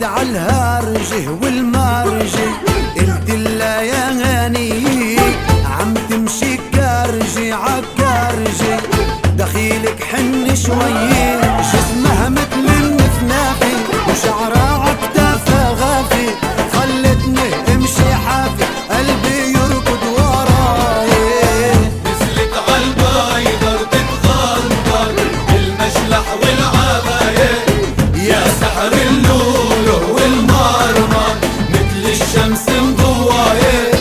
قاعد عالهرجه والمرجي، قلت لها يا غني عم تمشي كرجي عكرجي، دخيلك حن شوي جسمها مثل النفنافي وشعرها عكتافها غافي، خلتني امشي حافي قلبي يركض وراي. نزلت عالبايدر تتغندر المشلح والعباية، يا سحر اللولو والمرمر مثل الشمس مضواية.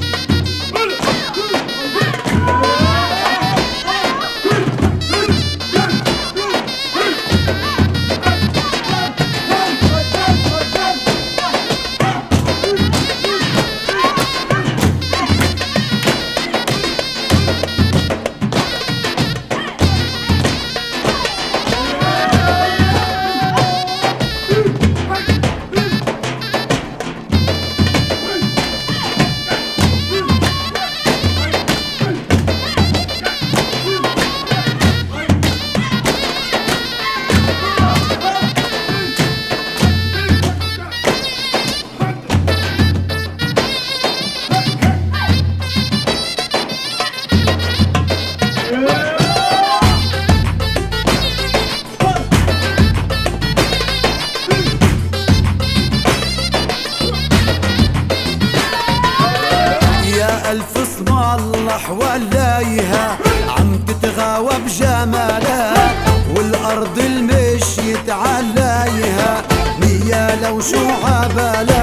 ألف اسم الله حواليها عم تتغاوى بجمالها، والأرض المشيت عليها مية لو شو عبالها.